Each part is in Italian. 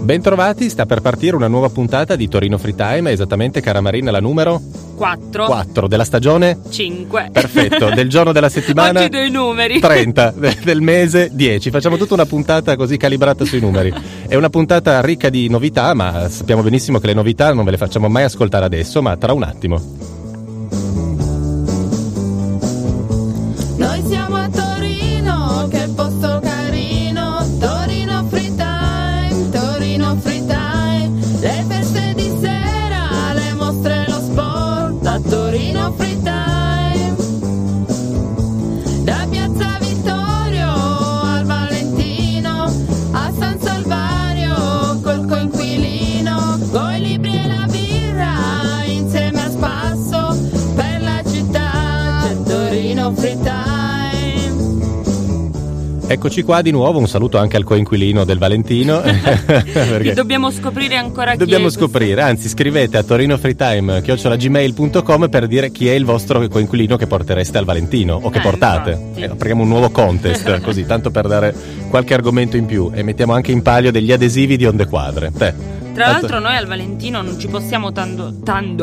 Bentrovati, sta per partire una nuova puntata di Torino Free Time, esattamente, cara Marina, la numero 4 della stagione 5. Perfetto, del giorno della settimana oggi dei numeri 30, del mese 10. Facciamo tutta una puntata così calibrata sui numeri. È una puntata ricca di novità, ma sappiamo benissimo che le novità non ve le facciamo mai ascoltare adesso, ma tra un attimo. Noi siamo a Torino, che posto carino, Torino Free Time, Torino Free Time, le feste di sera, le mostre, lo sport, a Torino Free Time, da Piazza Vittorio al Valentino, a San Salvario col coinquilino, coi libri e la birra, insieme a spasso, per la città, c'è Torino Free Time. Eccoci qua di nuovo, un saluto anche al coinquilino del Valentino. Dobbiamo scoprire ancora chi Dobbiamo è scoprire, anzi scrivete a torinofreetime@gmail.com per dire chi è il vostro coinquilino che portereste al Valentino o che portate. Apriamo un nuovo contest, così, tanto per dare qualche argomento in più, e mettiamo anche in palio degli adesivi di Onde Quadre. Tra l'altro noi al Valentino non ci possiamo tanto.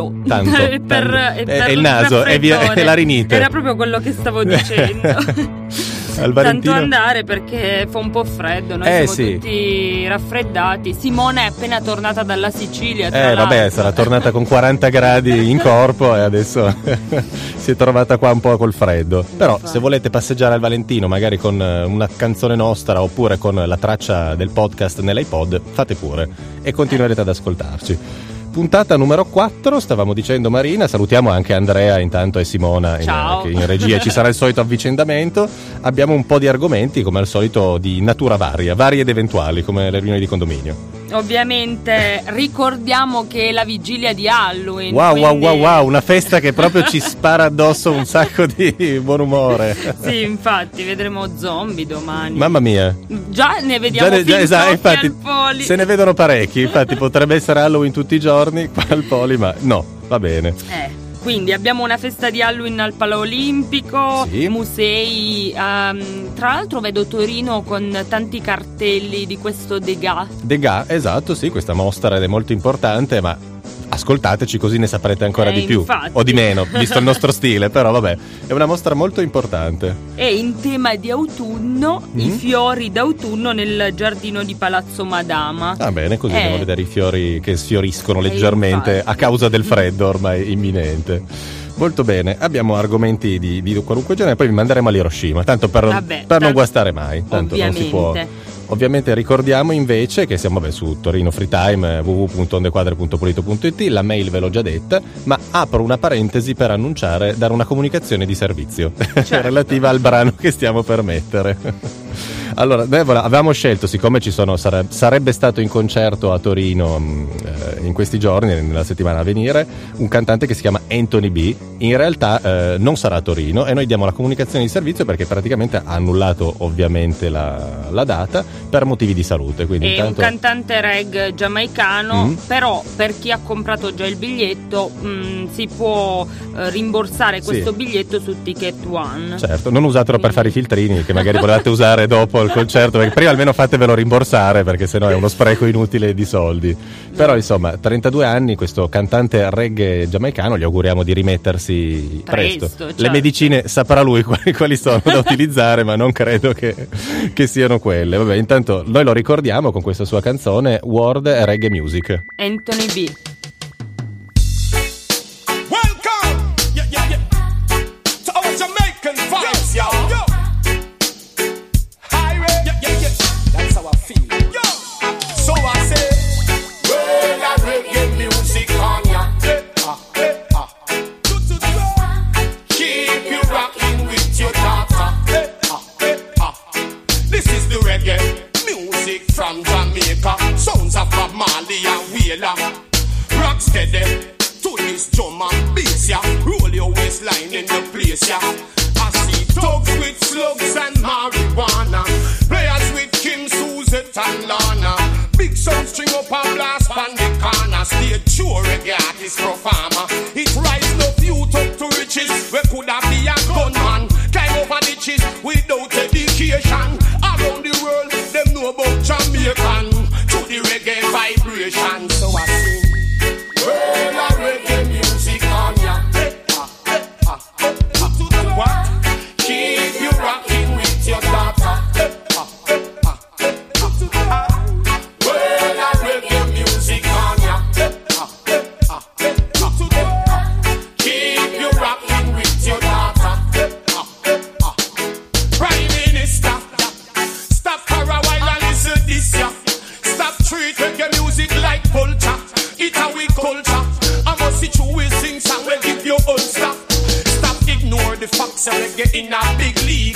È il naso, è la rinite. Era proprio quello che stavo dicendo. Al Valentino. Tanto andare perché fa un po' freddo, noi siamo tutti raffreddati. Simone è appena tornata dalla Sicilia, tra l'altro. Vabbè, sarà tornata con 40 gradi in corpo e adesso si è trovata qua un po' col freddo. Però se volete passeggiare al Valentino magari con una canzone nostra oppure con la traccia del podcast nell'iPod, fate pure e continuerete ad ascoltarci. Puntata numero 4, stavamo dicendo, Marina, salutiamo anche Andrea intanto e Simona che in regia ci sarà il solito avvicendamento. Abbiamo un po' di argomenti come al solito di natura varie ed eventuali, come le riunioni di condominio. Ovviamente ricordiamo che è la vigilia di Halloween. Wow, una festa che proprio ci spara addosso un sacco di buon umore. Sì, infatti vedremo zombie domani. Mamma mia. Già ne vediamo infatti, al Poli. Se ne vedono parecchi, infatti potrebbe essere Halloween tutti i giorni qua al Poli, ma no, va bene. Quindi abbiamo una festa di Halloween al Palaolimpico, musei, tra l'altro vedo Torino con tanti cartelli di questo Degas, esatto, sì, questa mostra è molto importante, ma ascoltateci così ne saprete ancora di più, infatti. O di meno, visto il nostro stile, però vabbè, è una mostra molto importante. E in tema di autunno, i fiori d'autunno nel giardino di Palazzo Madama. Ah, bene, così andiamo a vedere i fiori che sfioriscono leggermente a causa del freddo ormai imminente. Molto bene, abbiamo argomenti di qualunque genere, poi vi manderemo all'Hiroshima, tanto per non guastare mai, tanto ovviamente. Non si può. Ovviamente ricordiamo invece che siamo su Torino Free Time, www.ondequadre.polito.it, la mail ve l'ho già detta, ma apro una parentesi per dare una comunicazione di servizio relativa al brano che stiamo per mettere. Allora, noi avevamo scelto, siccome sarebbe stato in concerto a Torino in questi giorni, nella settimana a venire, un cantante che si chiama Anthony B. In realtà non sarà a Torino e noi diamo la comunicazione di servizio perché praticamente ha annullato ovviamente la data per motivi di salute. Quindi è un cantante reggae giamaicano, però per chi ha comprato già il biglietto si può rimborsare questo biglietto su Ticket One. Certo, non usatelo per fare i filtrini che magari volevate usare dopo il concerto, perché prima almeno fatevelo rimborsare, perché sennò è uno spreco inutile di soldi. Però insomma, 32 anni, questo cantante reggae giamaicano, gli auguriamo di rimettersi presto. Certo. Le medicine saprà lui quali sono da utilizzare, ma non credo che siano quelle. Vabbè, intanto noi lo ricordiamo con questa sua canzone World Reggae Music. Anthony B. Welcome, to our Jamaican vibes, yo. That's how I feel. Yo. So I say, well, I reggae music on ya. Keep you rocking with your daughter. This is the reggae music from Jamaica. Sounds of Bob Marley and Wheeler. Rock steady to this drum and bass, yeah. Roll your waistline in the place, yeah. I see thugs with slugs and marijuana. Players with Kim, Suzette and Lana. Big sound string up and blast on the corner. Stay true reggae artist performer. It rise no youth up to riches. We coulda be a gunman. Climb over ditches without education. Around the world, them know about Jamaican. To the reggae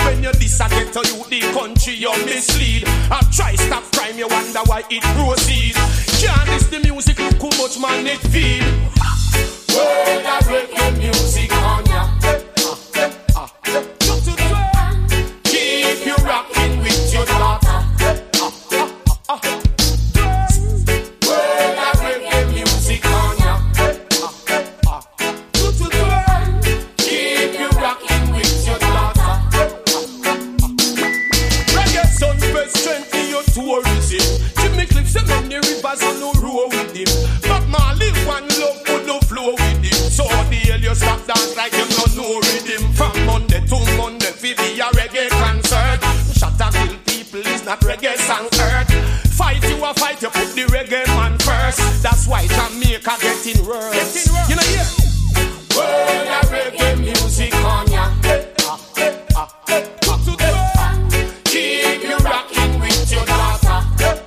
when you diss I get to you the country you mislead. I try stop crime, you wonder why it proceed. Can't this the music, look how much man it feel. World of reggae music on ya. Keep you rocking with your daughter. World of reggae music on ya. Keep you rocking with your daughter. Reggae son press strengthen your tourism. Jimmy Cliff say many rivers on no row with him. But Marley one love put no flow with him. So the hell you stop dance like you don't know rhythm. From Monday to Monday fi be a reggae concert. Shut up kill people is not reggae song earth. Fight you a fight, you put the reggae man first. That's why Jamaica getting worse. You know yeah. World of reggae music on ya. Keep you rocking with your daughter.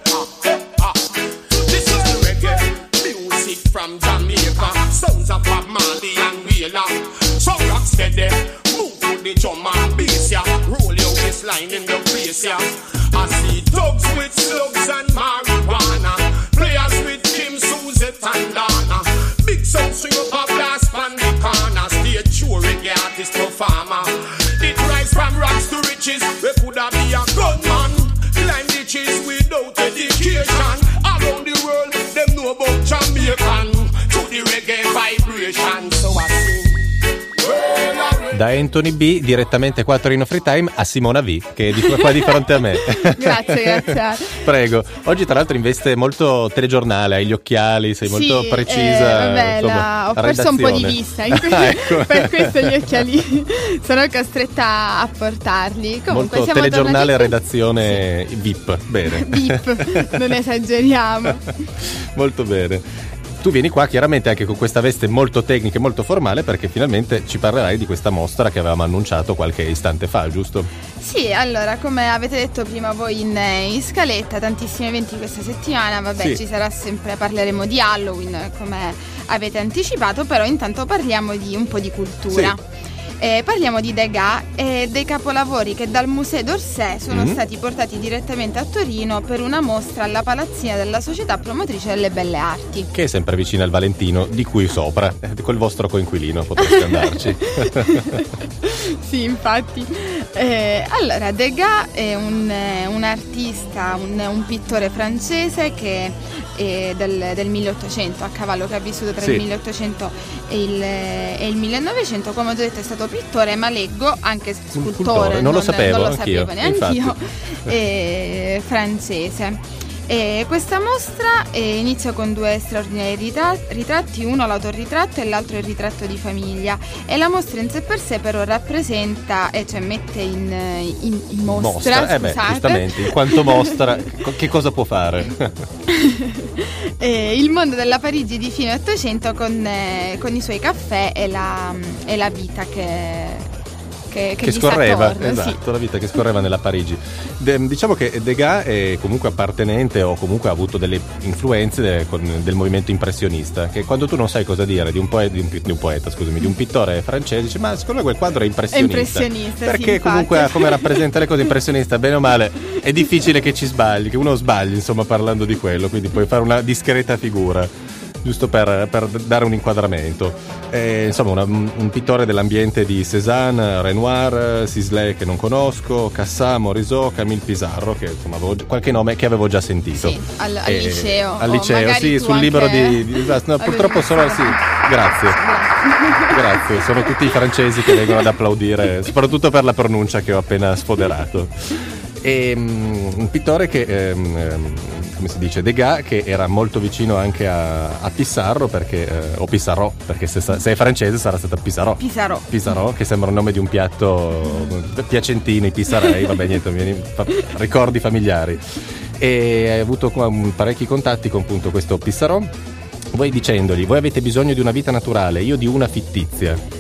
This is the reggae music from Jamaica. Sounds of Bob Marley and Wheeler. So rock steady, move to the drum and bass ya. Roll your waistline in the place ya. I see dogs with slugs and marijuana. Players with Kim, Suzette and Lana. Big sound swing up a blast pan the corner. Stage show reggae artist performer. It rise from rocks to riches. We coulda be a gunman. Climb ditches without education. Around the world, them know about Jamaican. To the reggae vibration. So I sing. Da Anthony B direttamente qua a Torino Free Time a Simona V, che è qua di fronte a me. Grazie. Prego. Oggi tra l'altro in veste molto telegiornale, hai gli occhiali, sei molto precisa. Vabbè, ho perso un po' di vista, ecco. Per questo gli occhiali sono costretta a portarli. Comunque molto telegiornale, redazione VIP, bene. VIP, non esageriamo. Molto bene. Tu vieni qua chiaramente anche con questa veste molto tecnica e molto formale, perché finalmente ci parlerai di questa mostra che avevamo annunciato qualche istante fa, giusto? Sì, allora, come avete detto prima voi in scaletta, tantissimi eventi questa settimana, vabbè, Ci sarà sempre, parleremo di Halloween come avete anticipato, però intanto parliamo di un po' di cultura. Sì. Parliamo di Degas e dei capolavori che dal Musée d'Orsay sono stati portati direttamente a Torino per una mostra alla palazzina della Società Promotrice delle Belle Arti, che è sempre vicina al Valentino, di cui sopra col vostro coinquilino potreste andarci. Sì, infatti. Allora, Degas è un artista, un pittore francese che è del 1800, a cavallo, che ha vissuto tra il 1800 e il 1900. Come ho detto, è stato pittore, ma leggo anche scultore, non lo sapevo neanche io, francese. E questa mostra inizia con due straordinari ritratti, uno l'autoritratto e l'altro il ritratto di famiglia, e la mostra in sé per sé però rappresenta, cioè mette in mostra, scusate, giustamente, in quanto mostra che cosa può fare? Il mondo della Parigi di fine Ottocento con i suoi caffè e la vita che scorreva, attorno, esatto, la vita che scorreva nella Parigi. Diciamo che Degas è comunque appartenente, o comunque ha avuto delle influenze del movimento impressionista, che quando tu non sai cosa dire di un pittore francese, dici ma secondo me quel quadro è impressionista perché comunque come rappresenta le cose, impressionista, bene o male è difficile che ci sbagli, che uno sbagli, insomma, parlando di quello, quindi puoi fare una discreta figura, giusto per dare un inquadramento. Insomma, un pittore dell'ambiente di Cézanne, Renoir, Sisley, che non conosco, Cassat, Morisot, Camille Pissarro, che insomma avevo qualche nome che avevo già sentito. Sì, al liceo. Al liceo, sì, sul libro no, purtroppo solo sì. Grazie. Sono tutti i francesi che vengono ad applaudire, soprattutto per la pronuncia che ho appena sfoderato. Un pittore che come si dice, Degas, che era molto vicino anche a Pissarro, perché o Pissarro, perché se è francese sarà stata Pissarro, che sembra il nome di un piatto piacentino, i Pissarei, vabbè, niente, ricordi familiari. E hai avuto parecchi contatti con appunto questo Pissarro, voi dicendogli: voi avete bisogno di una vita naturale, io di una fittizia.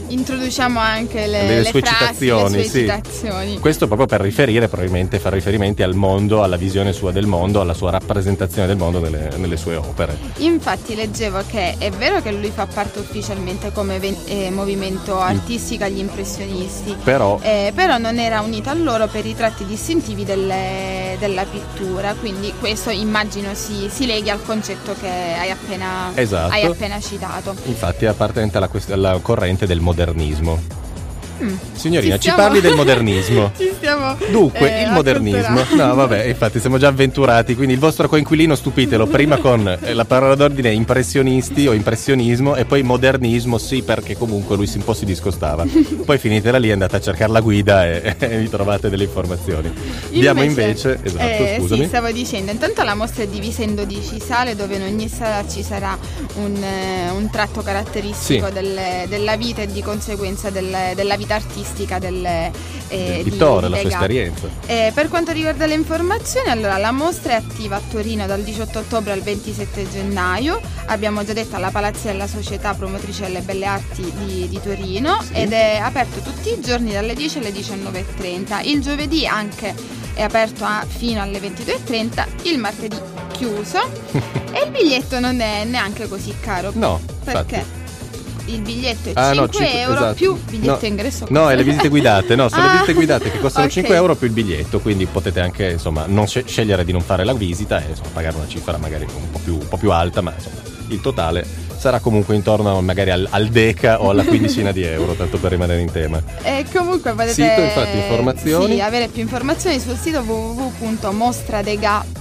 introduciamo anche le sue frasi, citazioni, le sue citazioni. Questo proprio per riferire, probabilmente fa riferimenti al mondo, alla visione sua del mondo, alla sua rappresentazione del mondo nelle sue opere. Infatti leggevo che è vero che lui fa parte ufficialmente come movimento artistico agli impressionisti, però non era unito a loro per i tratti distintivi della pittura, quindi questo immagino si leghi al concetto che hai appena citato. Infatti appartenente alla corrente del modernismo. Signorina, ci parli del modernismo? Dunque, il modernismo. No, vabbè, infatti siamo già avventurati, quindi il vostro coinquilino stupitelo prima con la parola d'ordine impressionisti o impressionismo e poi modernismo, sì, perché comunque lui un po' si discostava. Poi finitela lì, andate a cercare la guida e vi trovate delle informazioni. Diamo invece esatto, scusami. Sì, stavo dicendo, intanto la mostra è divisa in 12 sale dove in ogni sala ci sarà un tratto caratteristico della vita e di conseguenza della vita artistica del pittore, la sua esperienza. Per quanto riguarda le informazioni, allora la mostra è attiva a Torino dal 18 ottobre al 27 gennaio, abbiamo già detto alla Palazzella Società Promotrice delle Belle Arti di Torino, ed è aperto tutti i giorni dalle 10 alle 19:30, il giovedì anche è aperto fino alle 22:30, il martedì chiuso e il biglietto non è neanche così caro. No, perché? Infatti. Il biglietto è 5 euro esatto. Più biglietto ingresso. No, è le visite guidate, sono le visite guidate che costano 5 euro più il biglietto, quindi potete anche insomma non scegliere di non fare la visita e pagare una cifra magari un po' più alta, ma insomma il totale sarà comunque intorno magari al deca o alla quindicina di euro, tanto per rimanere in tema. E comunque potete sito, infatti, informazioni. Sì, avere più informazioni sul sito www.mostradega.it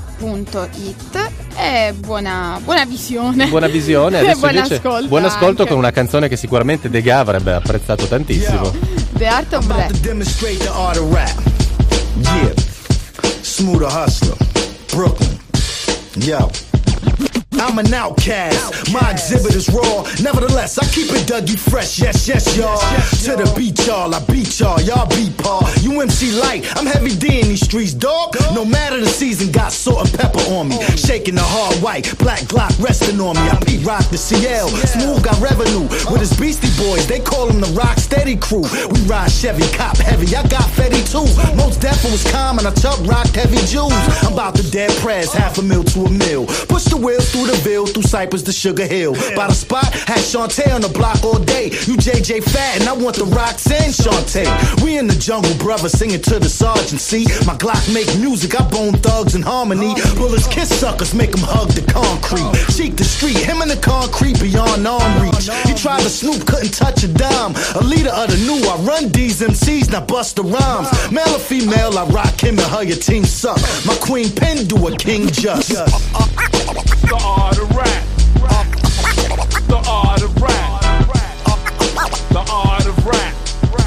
e buona visione. Buona visione, adesso invece buon ascolto anche. Con una canzone che sicuramente Degas avrebbe apprezzato tantissimo. The Art of Rap. Yeah, Smooth Hustler, Brooklyn. Yo. I'm an outcast, my exhibit is raw. Nevertheless, I keep it Dougie fresh, yes, y'all. To the beat, y'all, I beat y'all beat Paul. UMC light, I'm heavy D in these streets, dog. No matter the season, got salt and pepper on me. Shaking the hard white, black Glock resting on me. I Pete Rock the CL, Smooth got revenue. With his Beastie Boys, they call him the Rock Steady crew. We ride Chevy, cop heavy, I got Fetty too. Most definitely was calm and I Chuck rocked heavy Jews. I'm about to dead press, $500,000 to $1 million. Push the wheels through the Ville, through Cypress to Sugar Hill. By the spot, had Shantae on the block all day. You JJ Fat and I want the rocks and Shantae. We in the jungle, brother, singing to the sergeant. See, my Glock make music, I bone thugs in harmony. Bullets kiss suckers, make them hug the concrete. Cheek the street, him in the concrete beyond arm reach. He tried to snoop, couldn't touch a dime. A leader of the new, I run these MCs, now bust the rhymes. Male or female, I rock him and her, your team suck. My queen pen do a king just. The art of rap. The art of rap. The art of rap.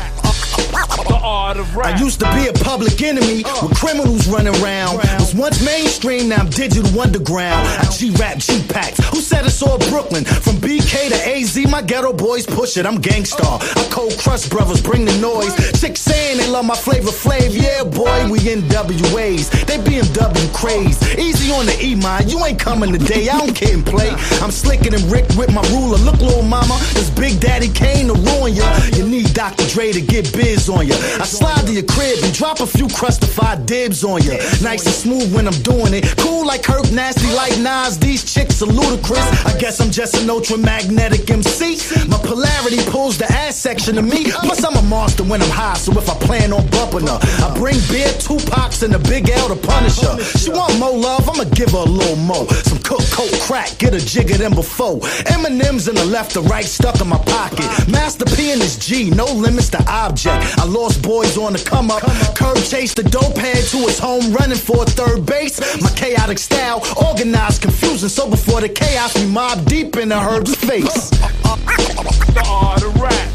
The art of rap. I used to be a public enemy with criminals running around. Was once mainstream, now I'm digital underground. I G-rap G-packs. Who said it's all Brooklyn? From BK to AZ, my ghetto boys push it. I'm gangstar. I cold crush brothers, bring the noise. Chicks saying they love my Flavor Flav. Yeah, boy, we NWAs. They BMW craze. Easy on the E-mind. You ain't coming today. I don't kid and play. I'm slicker than Rick with my ruler. Look, little mama, this Big Daddy Kane to ruin ya. You need Dr. Dre to get biz on ya. I slide to your crib and drop a few crustified dibs on ya. Nice and smooth when I'm doing it. Cool like Kirk, nasty like Nas. These chicks are ludicrous. I guess I'm just an ultramagnetic MC. My polarity pulls the ass section of me. Plus I'm a monster when I'm high, so if I plan on bumping her, I bring beer, 2 Pacs, and a Big L to punish her. She want more love, I'ma give her a little more. Some cook, coke, crack, get a jigger than before. M&M's in the left or right stuck in my pocket. Master P and his G, no limits to object. I lost boys on the come up. Curb chase the dope head to his home, running for third base. My chaotic style, organized, confusing. So before the chaos, we mob deep in the Herb's face. The art of rap.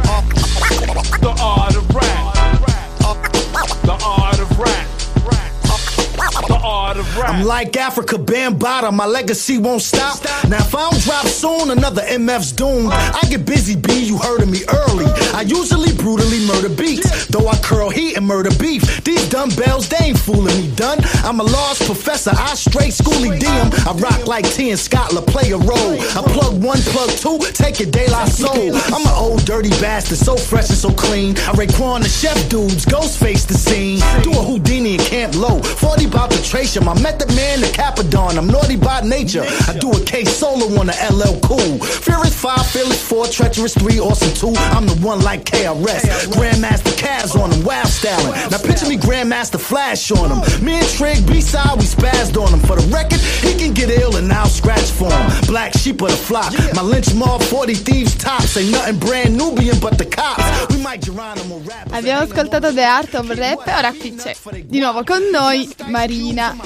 The art of rap. The art of rap. The art I'm like Africa Bambaataa, my legacy won't stop. Now if I don't drop soon, another MF's doomed. I get busy, B, you heard of me early. I usually brutally murder beats, though I curl heat and murder beef. These dumbbells, they ain't fooling me, done. I'm a lost professor, I straight schooly D 'em. I rock like T and Scotland, play a role. I plug one, plug two, take your De La Soul. I'm an old dirty bastard, so fresh and so clean. I Raekwon the chef dudes, Ghostface the scene. Do a Houdini in Camp Low, 40 by Patricia. My method man, the Capadon, I'm naughty by nature. I do a K solo on the LL Cool. Fearless 5, fearless 4, treacherous 3, awesome 2. I'm the one like KRS. Grandmaster Cavs on them, wild styling. Now picture me Grandmaster Flash on them. Me and Trig B-side, we spazzed on him. For the record, he can get ill and I'll scratch for him. Black sheep of the flock, my lynch mob 40 thieves tops. Ain't nothing brand Nubian but the cops. We might Geronimo rap. Abbiamo ascoltato The Art of Rap e ora qui c'è di nuovo con noi Marina.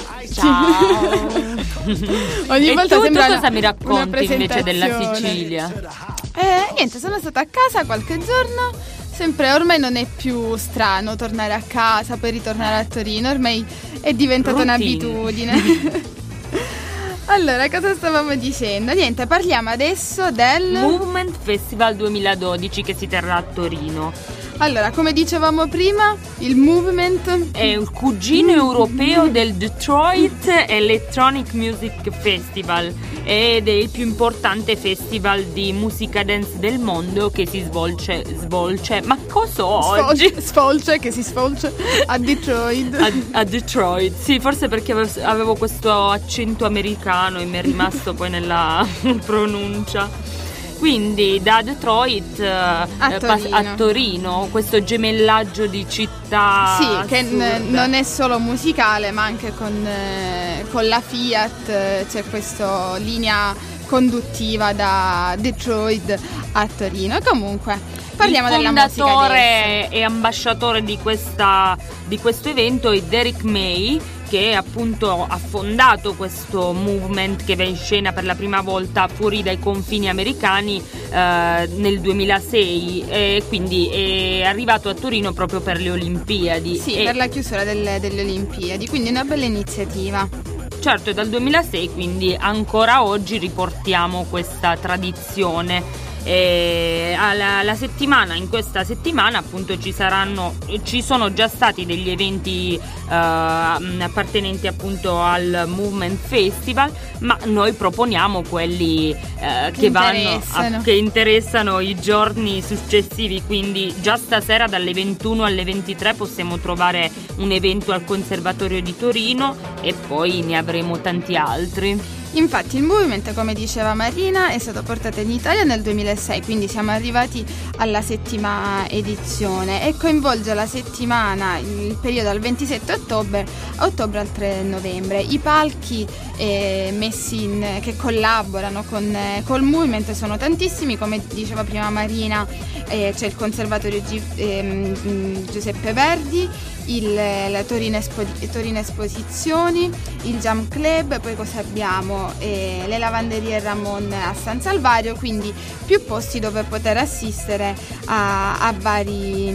Ciao. Ogni e volta tu sembra cosa mi racconti una invece della presentazione. Sicilia? Niente, sono stata a casa qualche giorno. Sempre, ormai non è più strano tornare a casa, poi ritornare a Torino, ormai è diventata un'abitudine. Allora, cosa stavamo dicendo? Niente, parliamo adesso del Movement Festival 2012 che si terrà a Torino. Allora, come dicevamo prima, il Movement è il cugino europeo del Detroit Electronic Music Festival ed è il più importante festival di musica dance del mondo che si svolge ma cosa oggi? Che si svolge a Detroit. A Detroit, sì, forse perché avevo questo accento americano e mi è rimasto poi nella pronuncia. Quindi da Detroit a Torino, questo gemellaggio di città. Sì, che non è solo musicale, ma anche con la Fiat c'è questa linea conduttiva da Detroit a Torino. E comunque parliamo della musica. Il fondatore e ambasciatore di questo evento è Derek May, che appunto ha fondato questo movement che va in scena per la prima volta fuori dai confini americani nel 2006 e quindi è arrivato a Torino proprio per le Olimpiadi. Sì, per la chiusura delle Olimpiadi, quindi una bella iniziativa. Certo, è dal 2006, quindi ancora oggi riportiamo questa tradizione. In questa settimana appunto ci sono già stati degli eventi appartenenti appunto al Movement Festival, ma noi proponiamo quelli che interessano i giorni successivi, quindi già stasera dalle 21 alle 23 possiamo trovare un evento al Conservatorio di Torino e poi ne avremo tanti altri. Infatti il movimento, come diceva Marina, è stato portato in Italia nel 2006, quindi siamo arrivati alla 7ª edizione e coinvolge la settimana, il periodo dal 27 ottobre al 3 novembre. I palchi che collaborano col movimento sono tantissimi, come diceva prima Marina, c'è il Conservatorio Giuseppe Verdi, la Torino Esposizioni, il Jam Club, poi cosa abbiamo? Le lavanderie Ramon a San Salvario, quindi più posti dove poter assistere a vari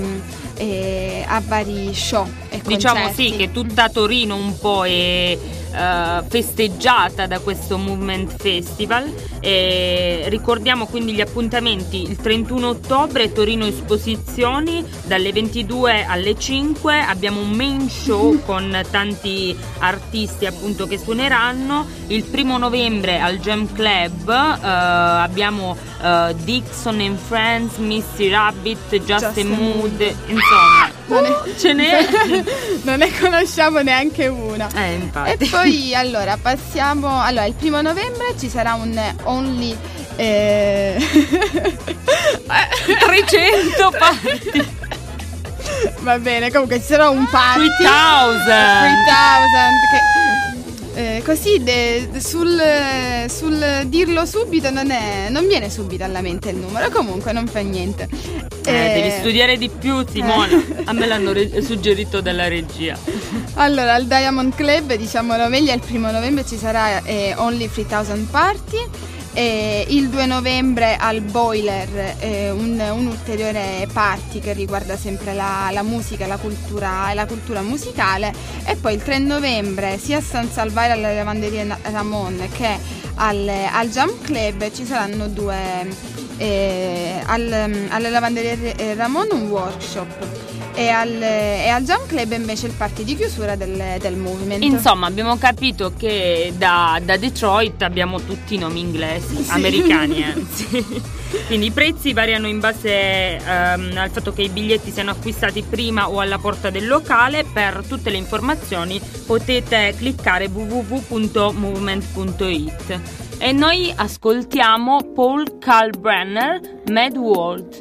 show e diciamo concerti. sì che tutta Torino un po' è festeggiata da questo Movement Festival. Ricordiamo quindi gli appuntamenti: il 31 ottobre Torino Esposizioni dalle 22 alle 5 abbiamo un main show con tanti artisti appunto che suoneranno. Il 1 novembre al Jam Club abbiamo Dixon and Friends, Missy Rabbit, Just a Mood, insomma ce n'è non ne conosciamo neanche una. Infatti. E poi allora passiamo. Allora il 1 novembre ci sarà un Only 300 party. Va bene, comunque ci sarà un party 3000 che così sul dirlo subito non viene subito alla mente il numero, comunque non fa niente. Devi studiare di più, Simona. A me l'hanno suggerito dalla regia. Allora al Diamond Club, diciamolo meglio, il 1 novembre ci sarà Only 3000 Party. E il 2 novembre al Boiler un ulteriore party che riguarda sempre la musica, la cultura musicale. E poi il 3 novembre sia a San Salvatore alla lavanderia Ramon che al Jam Club ci saranno alla lavanderia Ramon un workshop e al Jam Club invece il party di chiusura del movement. Insomma, abbiamo capito che da Detroit abbiamo tutti i nomi inglesi, americani anzi. Quindi i prezzi variano in base al fatto che i biglietti siano acquistati prima o alla porta del locale. Per tutte le informazioni potete cliccare www.movement.it. E noi ascoltiamo Paul Kalkbrenner, Mad World.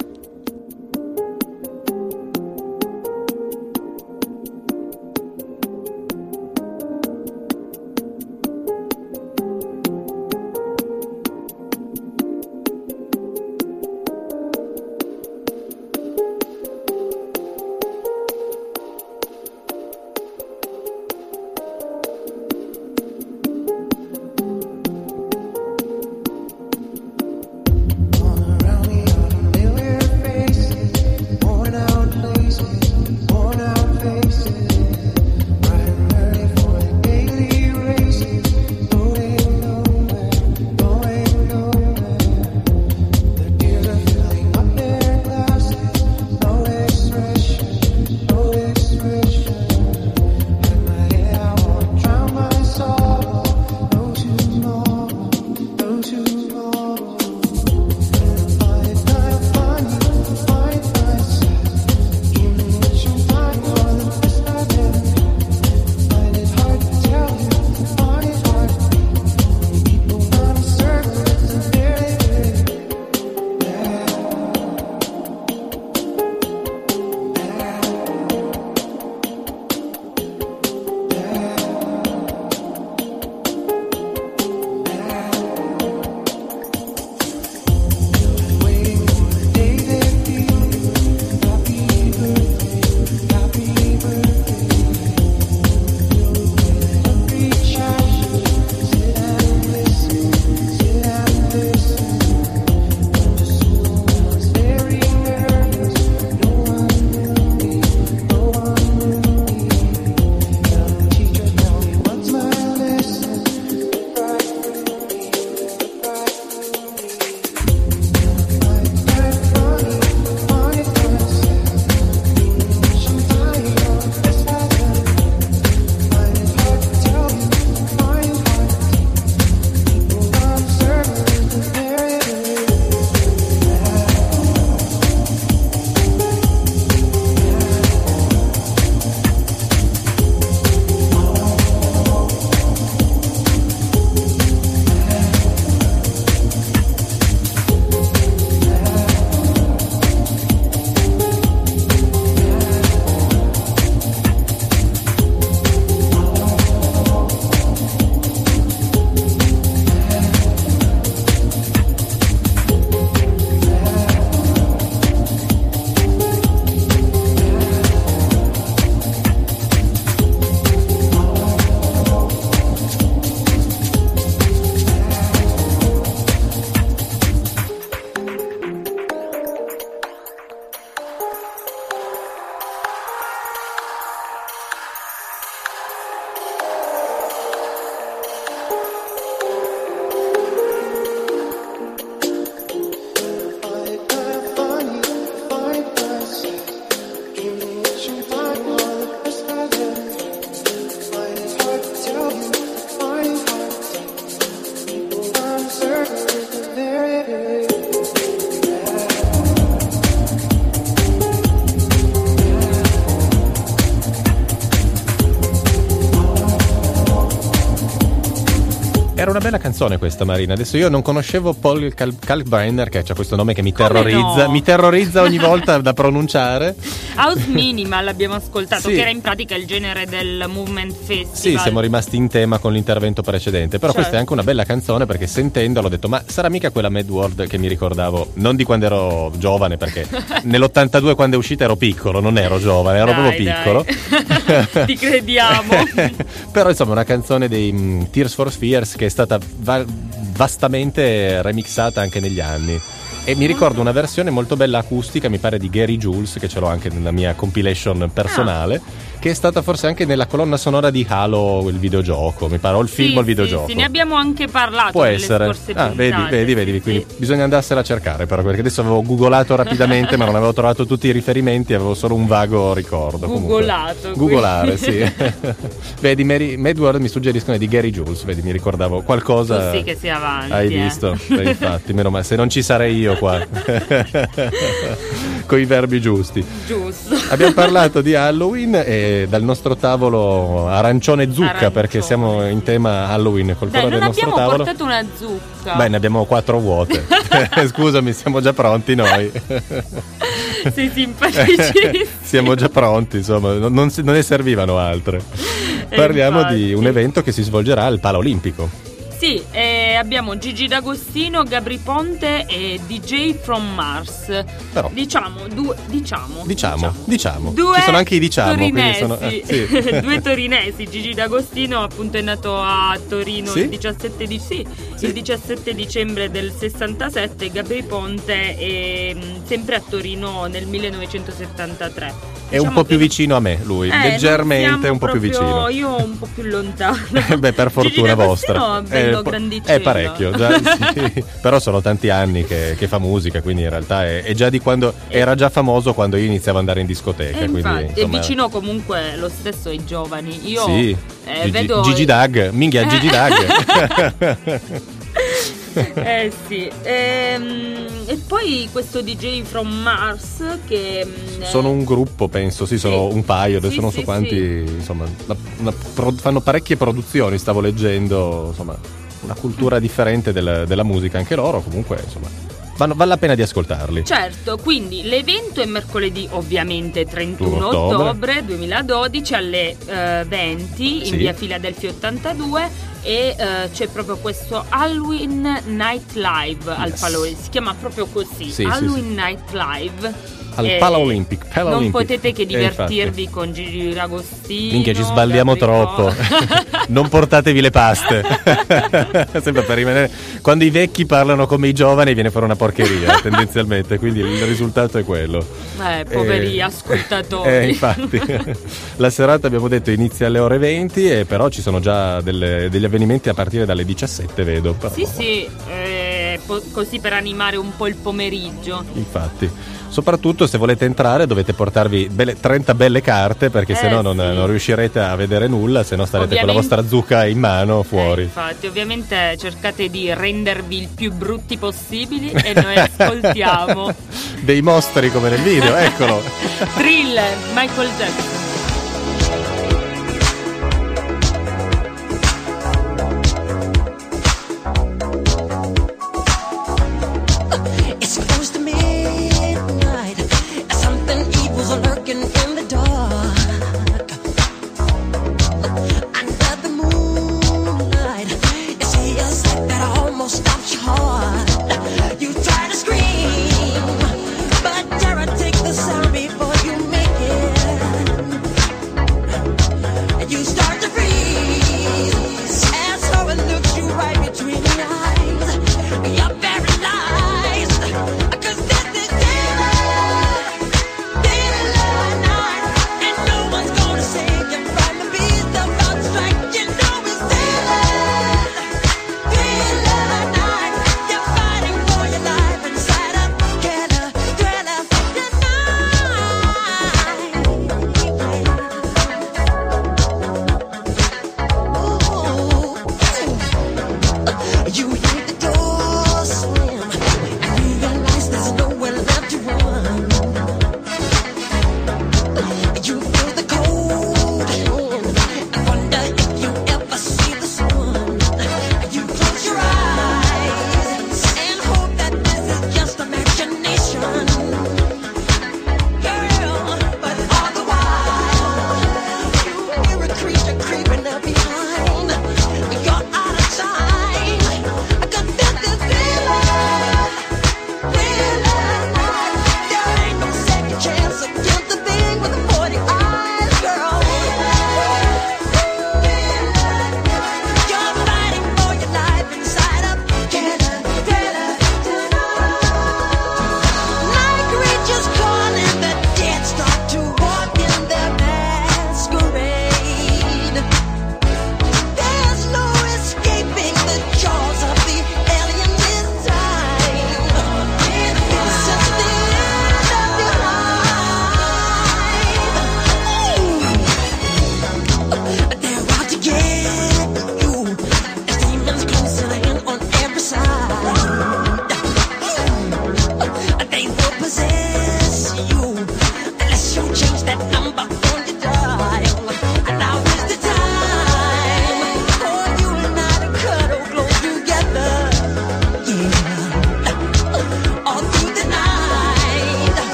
Era una bella canzone questa, Marina. Adesso io non conoscevo Paul Kalkbrenner, che c'ha questo nome che mi terrorizza. No? Mi terrorizza ogni volta da pronunciare. House Minimal abbiamo ascoltato, sì, che era in pratica il genere del Movement Festival. Sì, siamo rimasti in tema con l'intervento precedente. Però questa è anche una bella canzone, perché sentendola ho detto: ma sarà mica quella Mad World che mi ricordavo, non di quando ero giovane, perché nell'82 quando è uscita ero piccolo, non ero giovane, ero proprio piccolo. Ti crediamo. Però insomma una canzone dei Tears for Fears che è stata vastamente remixata anche negli anni. E mi ricordo una versione molto bella acustica, mi pare di Gary Jules, che ce l'ho anche nella mia compilation personale, che è stata forse anche nella colonna sonora di Halo, il videogioco, mi pare, o il film o il videogioco. Sì, ne abbiamo anche parlato. Può nelle essere. scorse puntate. Vedi, quindi bisogna andarsela a cercare, però, perché adesso avevo googolato rapidamente, ma non avevo trovato tutti i riferimenti, avevo solo un vago ricordo. Googolare, sì. Vedi, Madworld mi suggeriscono di Gary Jules, vedi, mi ricordavo qualcosa. Così che sia avanti. Hai visto? Beh, infatti, meno male, se non ci sarei io qua con i verbi giusti. Giusto. Abbiamo parlato di Halloween e dal nostro tavolo arancione zucca, perché siamo in tema Halloween col colore del nostro tavolo. Non abbiamo portato una zucca. Beh, ne abbiamo 4 vuote. Scusami, siamo già pronti noi. Sei simpaticissimo. Siamo già pronti, insomma, non ne servivano altre. Parliamo di un evento che si svolgerà al Paraolimpico. Sì, abbiamo Gigi D'Agostino, Gabry Ponte e DJ from Mars. Però, diciamo. Ci sono anche i torinesi. Sì. 2 torinesi. Gigi D'Agostino appunto è nato a Torino il 17 dicembre del 67. Gabry Ponte è sempre a Torino nel 1973. È un po' più vicino a me lui, leggermente un po' più vicino. Io un po' più lontano. Beh, per fortuna vostra. Bello grandicello. È parecchio, già, sì. Però sono tanti anni che fa musica, quindi in realtà è già di quando era già famoso quando io iniziavo ad andare in discoteca. Quindi, infatti, insomma, è vicino comunque lo stesso ai giovani. Io vedo Gigi Dag, minchia Gigi Dag. Sì. E poi questo DJ from Mars che sono un gruppo, penso, sono un paio, adesso non so quanti, insomma, fanno parecchie produzioni, stavo leggendo, insomma, una cultura differente della musica anche loro, comunque, insomma, vale la pena di ascoltarli. Certo, quindi l'evento è mercoledì, ovviamente 31 ottobre 2012 alle 20 in via Filadelfia 82 e c'è proprio questo Halloween Night Live al Paraolimpico, si chiama proprio così, Halloween Night Live al Paraolimpico. Non potete che divertirvi con Gigi D'Agostino. Minchia, ci sballiamo troppo. Non portatevi le paste. Sempre per rimanere. Quando i vecchi parlano come i giovani viene fuori una porcheria tendenzialmente, quindi il risultato è quello. Poveri ascoltatori. Infatti. La serata, abbiamo detto, inizia alle ore 20 e però ci sono già degli avvenimenti a partire dalle 17, vedo. Però. Sì, così per animare un po' il pomeriggio. Infatti. Soprattutto se volete entrare dovete portarvi 30 belle carte, perché sennò non riuscirete a vedere nulla, se no starete con la vostra zucca in mano fuori. Infatti, ovviamente cercate di rendervi il più brutti possibili e noi ascoltiamo dei mostri come nel video, eccolo. Thriller, Michael Jackson. Take the sound before you make it.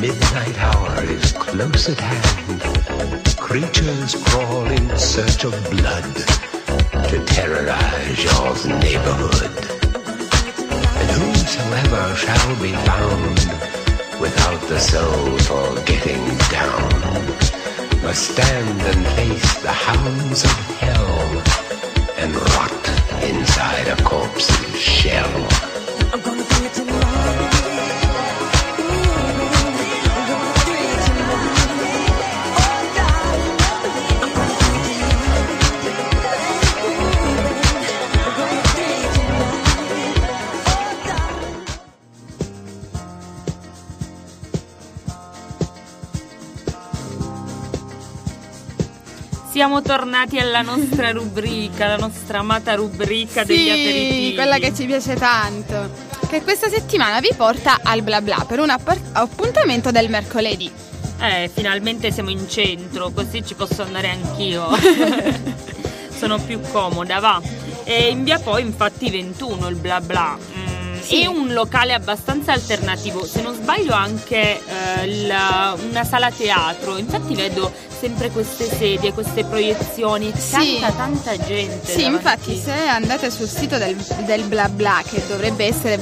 midnight hour is close at hand. Creatures crawl in search of blood to terrorize your neighborhood. And whosoever shall be found without the soul for getting down must stand and face the hounds of hell and rot inside a corpse's shell. I'm gonna bring it to life. Siamo tornati alla nostra rubrica, la nostra amata rubrica degli aperitivi. Sì, quella che ci piace tanto, che questa settimana vi porta al bla bla per un appuntamento del mercoledì. Finalmente siamo in centro, così ci posso andare anch'io. Sono più comoda, va. E in via Poi, infatti, 21 il bla bla. Sì. È un locale abbastanza alternativo, se non sbaglio anche una sala teatro, infatti vedo sempre queste sedie, queste proiezioni, tanta gente. Sì, davanti. infatti se andate sul sito del bla bla, che dovrebbe essere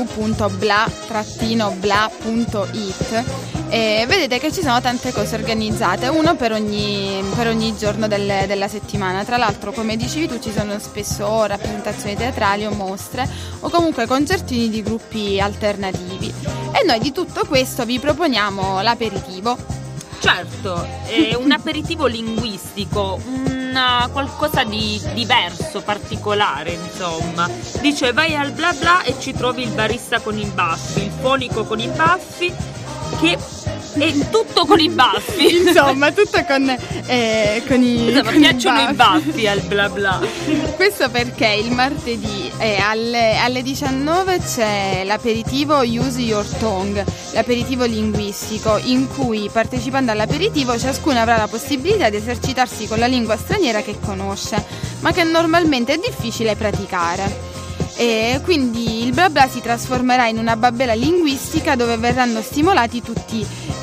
www.bla-bla.it, vedete che ci sono tante cose organizzate, uno per ogni giorno della settimana. Tra l'altro, come dicevi tu, ci sono spesso rappresentazioni teatrali o mostre o comunque concertini di gruppi alternativi, e noi di tutto questo vi proponiamo l'aperitivo. Certo, è un aperitivo linguistico, qualcosa di diverso, particolare, insomma. Dice: vai al bla bla e ci trovi il barista con i baffi, il fonico con i baffi, che è tutto con i baffi. Insomma, tutto con i piacciono i baffi al bla bla. Questo perché il martedì alle 19 c'è l'aperitivo Use Your Tongue, l'aperitivo linguistico, in cui, partecipando all'aperitivo, ciascuno avrà la possibilità di esercitarsi con la lingua straniera che conosce, ma che normalmente è difficile praticare. E quindi il bla bla si trasformerà in una babbela linguistica dove verranno stimolati tutti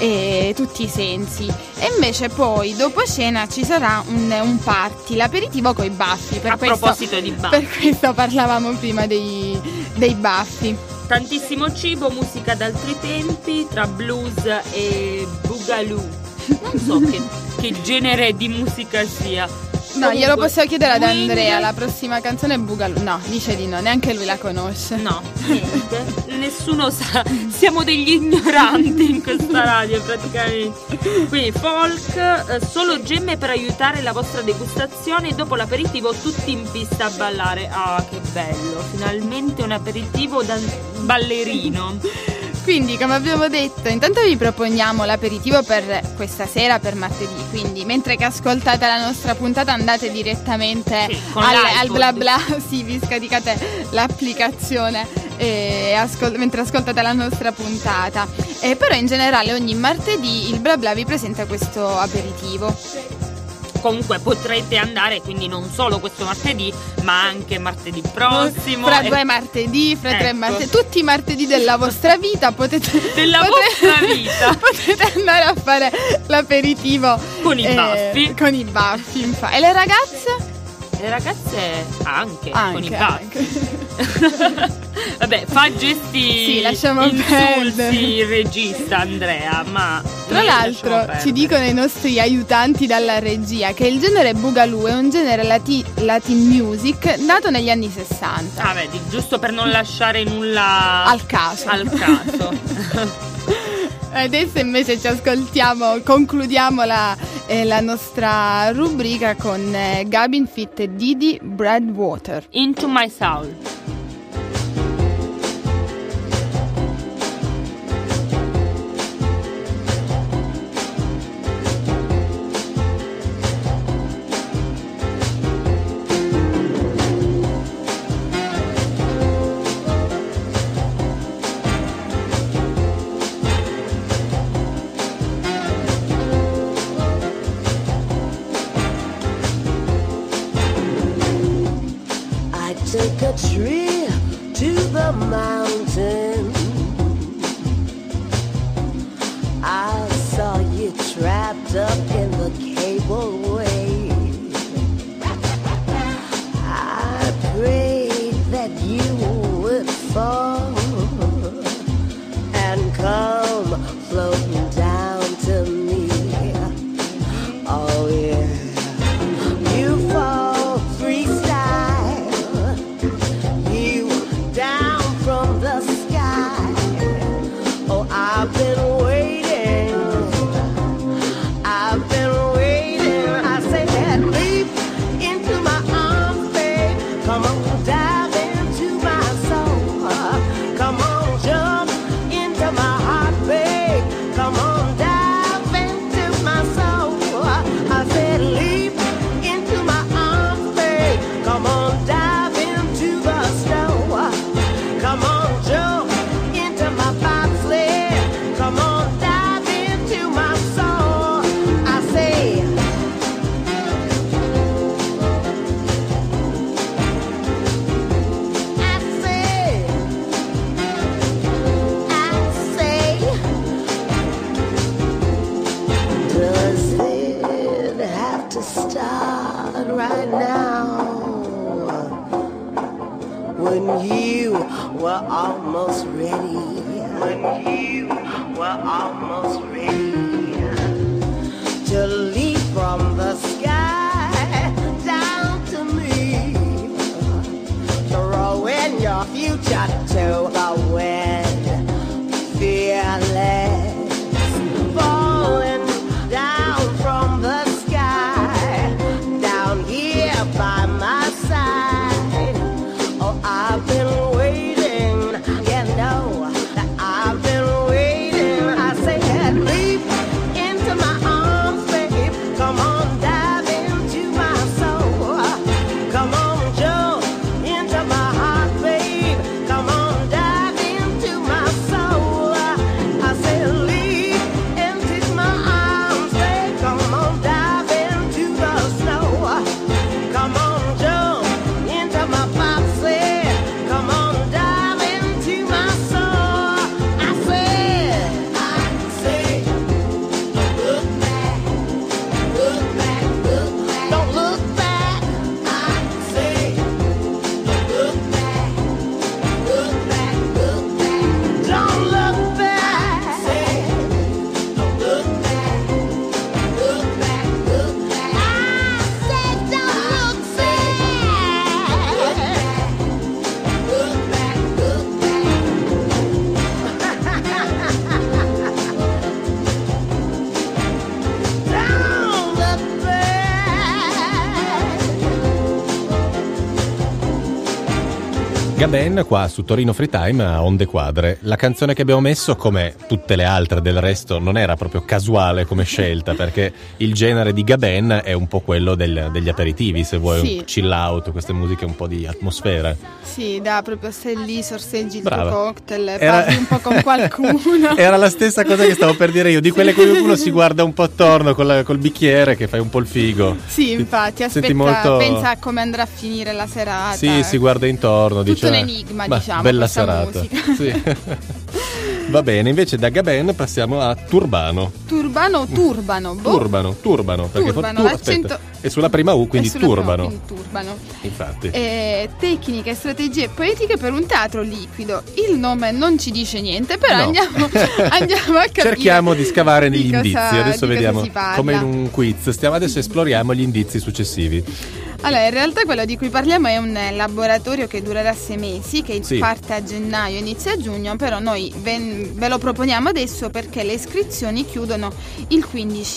i sensi. E invece poi dopo cena ci sarà un party, l'aperitivo coi baffi. Proposito di baffi, per questo parlavamo prima dei baffi. Tantissimo cibo, musica d'altri tempi, tra blues e boogaloo. Non so che genere di musica sia. No, glielo possiamo chiedere ad Andrea, la prossima canzone è Boogaloo. No, dice di no, neanche lui la conosce. No, niente, nessuno sa, siamo degli ignoranti in questa radio praticamente. Quindi folk, solo gemme per aiutare la vostra degustazione, e dopo l'aperitivo tutti in pista a ballare. Ah, che bello, finalmente un aperitivo da ballerino. Quindi, come abbiamo detto, intanto vi proponiamo l'aperitivo per questa sera, per martedì. Quindi, mentre che ascoltate la nostra puntata, andate direttamente al bla bla. Sì, vi scaricate l'applicazione mentre ascoltate la nostra puntata. Però in generale ogni martedì il bla bla vi presenta questo aperitivo. Comunque potrete andare, quindi non solo questo martedì, ma anche martedì prossimo. Fra 2 martedì, fra 3 martedì, tutti i martedì della vostra vita potete vostra vita potete andare a fare l'aperitivo con i baffi. Con i baffi, infatti. E le ragazze? Le ragazze anche con i baffi. Vabbè, fa gesti insulsi il regista Andrea, ma tra l'altro ci dicono i nostri aiutanti dalla regia che il genere Boogaloo è un genere Latin music nato negli anni 60. Ah, vedi, giusto per non lasciare nulla al caso. Adesso invece ci ascoltiamo, concludiamo la nostra rubrica con Gabin Fit e Didi Breadwater. Into My Soul. Take a trip to the mountain. up in the cableway. I prayed that you would fall and come floating down to me. Oh yeah, you fall freestyle, you down from the sky. Oh, I've been waiting, I've been waiting. I said, leap into my arms, babe. Come on, dive into my soul. Come on, jump into my heart, babe. Come on, dive into my soul. I said, leap into my arms, babe. Come on, dive into the snow. Come on, jump into my bobsled. Come on, dive into my soul. I say, does it have to start right now? When you were almost ready. When you were almost ready to leap from the sky down to me, throwing your future to the wind, fearless, falling down from the sky, down here by my side. Oh, I've been waiting, you know that I've been waiting. I said, leap into my arms, babe. Come on, dive into my soul. Come on, jump into my heart, babe. Come on, dive into my soul. I said, leap into my arms, babe. Come on, dive into the snow. Come on, jump into my bobsled. Come on, dive into my soul. I said, don't look back, look back, look back. Don't look back. I say, don't look back, look back, look back. Don't look back. Say, don't look back, look back, look back. I said, don't look back. Look back, look Gaben qua su Torino Free Time a Onde Quadre. La canzone che abbiamo messo, come tutte le altre del resto, non era proprio casuale come scelta, perché il genere di Gaben è un po' quello degli aperitivi, se vuoi, Sì. un chill out, queste musiche un po' di atmosfera. Sì, da proprio stai lì, sorseggi il Brava. tuo cocktail, Era- parli un po' con qualcuno. Era la stessa cosa che stavo per dire io, di quelle che uno si guarda un po' attorno col bicchiere, che fai un po' il figo. Sì, infatti, Senti aspetta, molto- pensa a come andrà a finire la serata. Sì, si guarda intorno, Tutto dice un enigma, "Ma diciamo, bella questa serata". musica. Sì. Va bene, invece da Gaben passiamo a Turbano. Turbano o turbano? Boh. Turbano, perché Turbano, aspetta, l'accento- è sulla prima U, quindi È sulla prima, turbano. quindi turbano. Infatti. Tecniche e strategie poetiche per un teatro liquido. Il nome non ci dice niente, però No. andiamo a capire. Cerchiamo di scavare negli di cosa- indizi. di Adesso cosa vediamo si parla. come in un quiz. Adesso esploriamo gli indizi successivi. Allora, in realtà quello di cui parliamo è un laboratorio che durerà 6 mesi, che Sì. parte a gennaio, inizia a giugno, però noi ve lo proponiamo adesso perché le iscrizioni chiudono il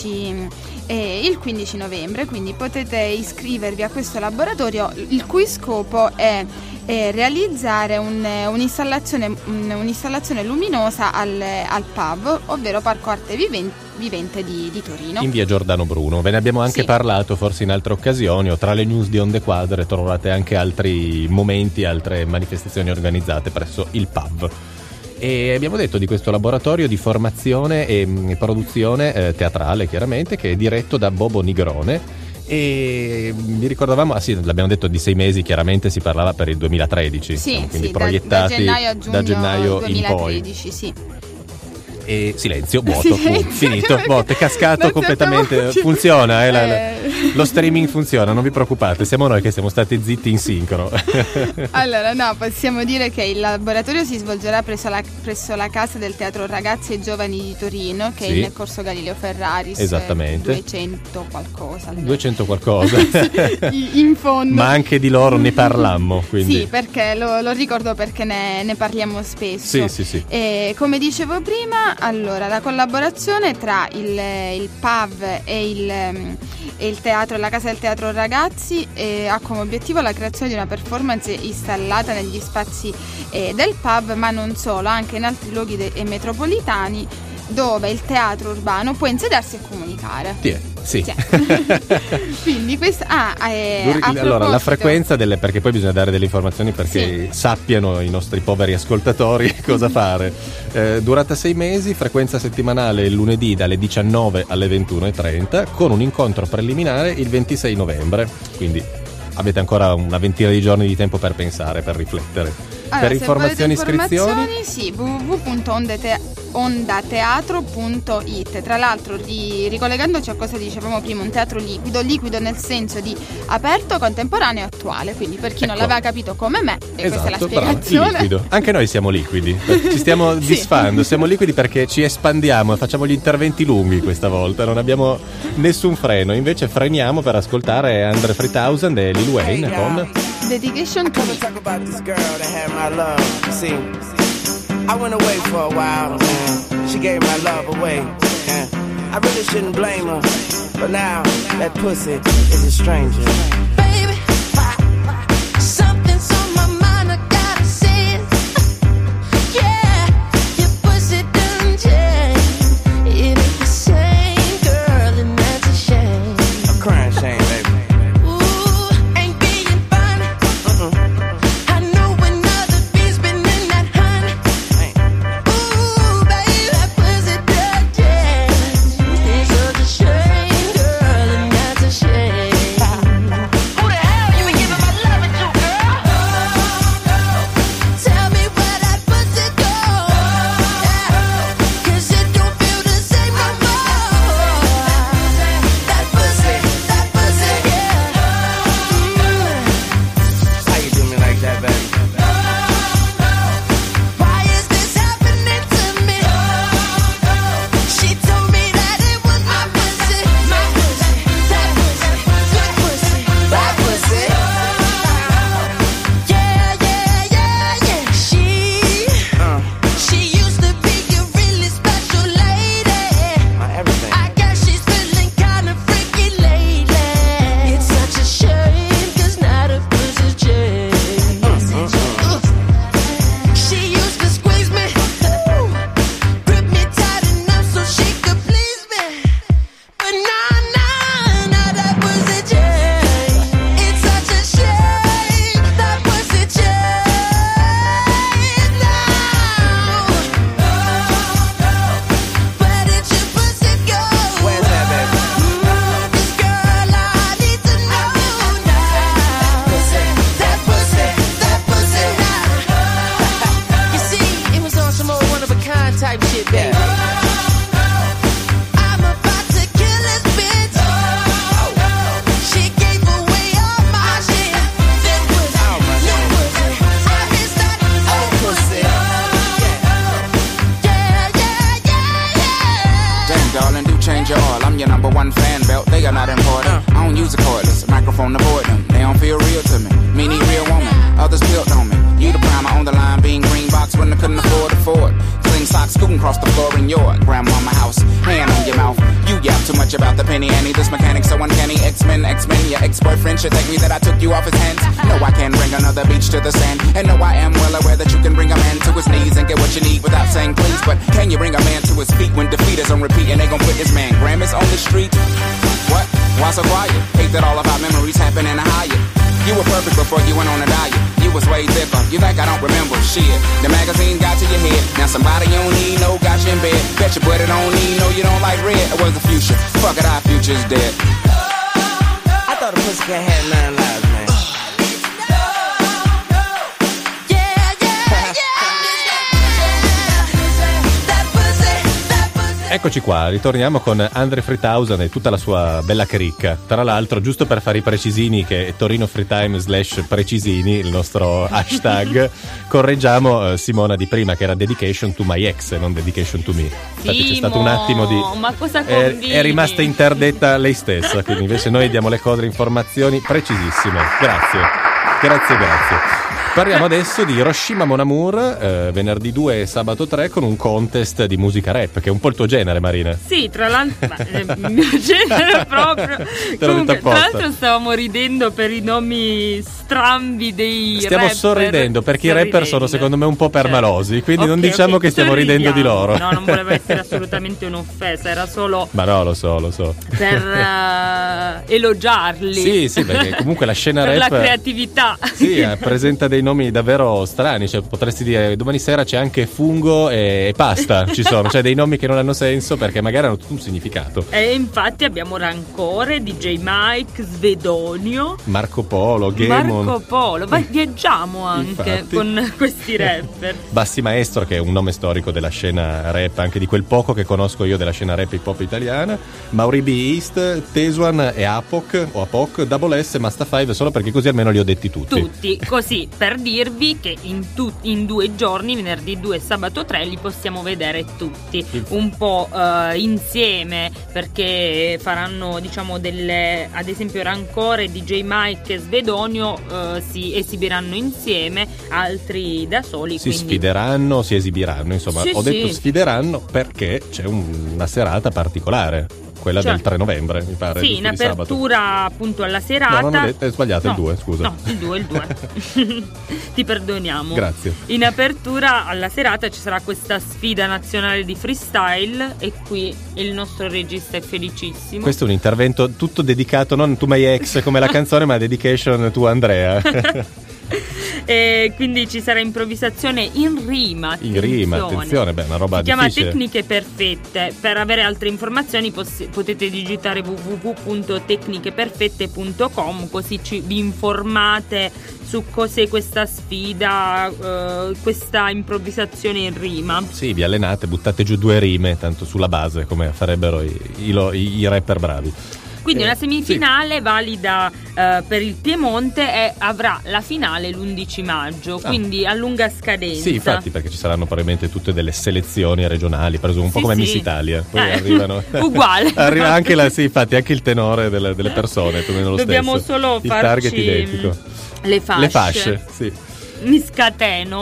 15 novembre, quindi potete iscrivervi a questo laboratorio, il cui scopo è realizzare un'installazione luminosa al pub, ovvero Parco Arte Vivente di Torino. In via Giordano Bruno. Ve ne abbiamo anche Sì. parlato forse in altre occasioni, o tra le news di Onde Quadre trovate anche altri momenti, altre manifestazioni organizzate presso il pub. E abbiamo detto di questo laboratorio di formazione e produzione teatrale, chiaramente, che è diretto da Bobo Nigrone. E vi ricordavamo, l'abbiamo detto di 6 mesi, chiaramente si parlava per il 2013, Sì, quindi sì, proiettati da gennaio a giugno da gennaio in poi. 2013, sì. e silenzio, vuoto, Silenzio, finito, è cascato non completamente, sappiamo più. funziona, lo streaming funziona, non vi preoccupate, siamo noi che siamo stati zitti in sincro. Allora, no, possiamo dire che il laboratorio si svolgerà presso la casa del Teatro Ragazzi e Giovani di Torino, che Sì. è nel corso Galileo Ferraris. Esattamente. 200 qualcosa. 200 qualcosa. In fondo. Ma anche di loro ne parlammo, quindi. Sì, perché lo ricordo perché ne parliamo spesso. Sì. E come dicevo prima, allora la collaborazione tra il PAV e il teatro, la casa del Teatro Ragazzi ha come obiettivo la creazione di una performance installata negli spazi del PAV, ma non solo, anche in altri luoghi metropolitani dove il teatro urbano può insediarsi e comunicare. Sì. Quindi questa allora la frequenza perché poi bisogna dare delle informazioni perché sappiano i nostri poveri ascoltatori cosa fare. Durata 6 mesi, frequenza settimanale il lunedì dalle 19 alle 21:30 con un incontro preliminare il 26 novembre, quindi avete ancora una ventina di giorni di tempo per pensare, per riflettere. Allora, per informazioni e iscrizioni sì, www.ondateatro.it. Tra l'altro, ricollegandoci a cosa dicevamo prima, un teatro liquido nel senso di aperto, contemporaneo e attuale, quindi per chi non Ecco. l'aveva capito come me, e questa è la bravo, spiegazione. liquido. Anche noi siamo liquidi, ci stiamo disfando, siamo liquidi perché ci espandiamo e facciamo gli interventi lunghi questa volta, non abbiamo nessun freno, invece freniamo per ascoltare Andre 3000 e Lil Wayne con Dedication to Talk about this girl that had my love. See, I went away for a while, and she gave my love away. And I really shouldn't blame her, but now that pussy is a stranger. Baby, something's on my mind, I gotta say it. Yeah, your pussy done changed. It ain't the same, girl, and that's a shame. I'm crying shame, baby. Ooh, ain't being funny. I know another beat's been in that honey. Ooh, baby, that pussy done changed. It's such a shame, girl, and that's a shame. Who the hell you been giving my loving to, girl? Tell me where that pussy go. Yeah, 'cause it don't feel the same no more. That pussy, yeah. How you do me like that, baby? Why is this happening to me? She told me that it was my pussy, that pussy, good pussy, bad pussy. Yeah. She used to be a really special lady. My everything. I guess she's feeling kind of freaky lately. It's such a shame, 'cause now the pussy's changed. She used to squeeze me, grip me tight enough so she could please me. But now that pussy changed. It's such a shame, that pussy changed now. Where did your pussy go? Where's that, baby? This girl, I need to know now. That pussy now. You see, it was on some old one-of-a-kind type shit, baby. I'm about to kill this bitch. She gave away all my shit. This pussy, new pussy. I miss that old pussy. Yeah. Damn, darling, do change your oil. I'm your number one fan belt. They are not important. I don't use a cordless microphone to avoid them. They don't feel real to me. Me need real woman. Others built on me. You the primer on the line, being green box when I couldn't afford. Clean socks scooting across the floor in your grandmama house. Hand on your mouth. You yap too much about the penny Annie. This mechanic so uncanny. X-Men. Your ex-boyfriend should thank me that I took you off his hands. No, I can bring another beach to the sand. And no, I am well aware that you can bring a man to his knees and get what you need without saying please. But can you bring a man to his feet when defeat is on repeat and they gon' put this man Grammys on the street? What? Why so quiet? Hate that all of our memories happen in a Hyatt. You were perfect before you went on a diet. You was way thicker. You think I don't remember shit? The magazine got to your head. Now somebody you don't need, no, got you in bed. Bet your buddy don't need, no, you don't like red. It was the future. Fuck it, our future's dead. I thought a pussy cat had 9 lives, man. That pussy, Eccoci qua, ritorniamo con Andre 3000 e tutta la sua bella cricca. Tra l'altro, giusto per fare i precisini, che è Torino Freetime /precisini, il nostro hashtag, correggiamo Simona di prima, che era dedication to my ex e non dedication to me. Infatti c'è stato un attimo di... Ma cosa combini? È rimasta interdetta lei stessa, quindi invece noi diamo le cose, le informazioni precisissime. Grazie. Parliamo adesso di Hiroshima Mon Amour, venerdì 2 e sabato 3, con un contest di musica rap, che è un po' il tuo genere, Marina. Sì, tra l'altro, il mio genere proprio. Comunque, tra l'altro stavamo ridendo per i nomi strambi dei stiamo rapper. sorridendo perché i rapper sono secondo me un po' permalosi, quindi non diciamo che stiamo ridendo di loro. No, non voleva essere assolutamente un'offesa, era solo... Ma no, lo so. Per elogiarli. Sì, perché comunque la scena per rap... la creatività. Sì, presenta dei nomi davvero strani, cioè potresti dire domani sera c'è anche fungo e pasta, ci sono, cioè dei nomi che non hanno senso perché magari hanno tutto un significato. E infatti abbiamo Rancore, DJ Mike, Svedonio, Marco Polo, Gamon. Viaggiamo anche infatti con questi rapper. Bassi Maestro, che è un nome storico della scena rap, anche di quel poco che conosco io della scena rap hip hop italiana. Mauri B East, Tesuan e Apoc, Double S, Masta 5, solo perché così almeno li ho detti tutti, così per dirvi che in 2 giorni, venerdì 2 e sabato 3, li possiamo vedere tutti un po' insieme, perché faranno, diciamo, delle, ad esempio Rancore, DJ Mike e Svedonio si esibiranno insieme, altri da soli, si sfideranno, si esibiranno, insomma. Ho detto sfideranno perché c'è una serata particolare, quella del 3 novembre, mi pare. Sì, in apertura appunto alla serata. No, non ho detto, è sbagliato, il 2, scusa. No, il 2. Ti perdoniamo. Grazie. In apertura alla serata ci sarà questa sfida nazionale di freestyle e qui il nostro regista è felicissimo. Questo è un intervento tutto dedicato non to my ex come la canzone, ma dedication to Andrea. E quindi ci sarà improvvisazione in rima. Attenzione, beh, una roba si chiama difficile. Tecniche Perfette. Per avere altre informazioni potete digitare www.tecnicheperfette.com, così vi informate su cos'è questa sfida, questa improvvisazione in rima. Sì, vi allenate, buttate giù 2 rime, tanto sulla base, come farebbero i rapper bravi. Quindi una semifinale valida per il Piemonte e avrà la finale l'11 maggio, quindi a lunga scadenza. Sì, infatti, perché ci saranno probabilmente tutte delle selezioni regionali, presumo, un po' come Miss Italia. Poi arrivano uguale. Arriva anche anche il tenore delle persone, più o meno lo Dobbiamo stesso. solo il farci target identico. Le fasce, sì. Mi scateno.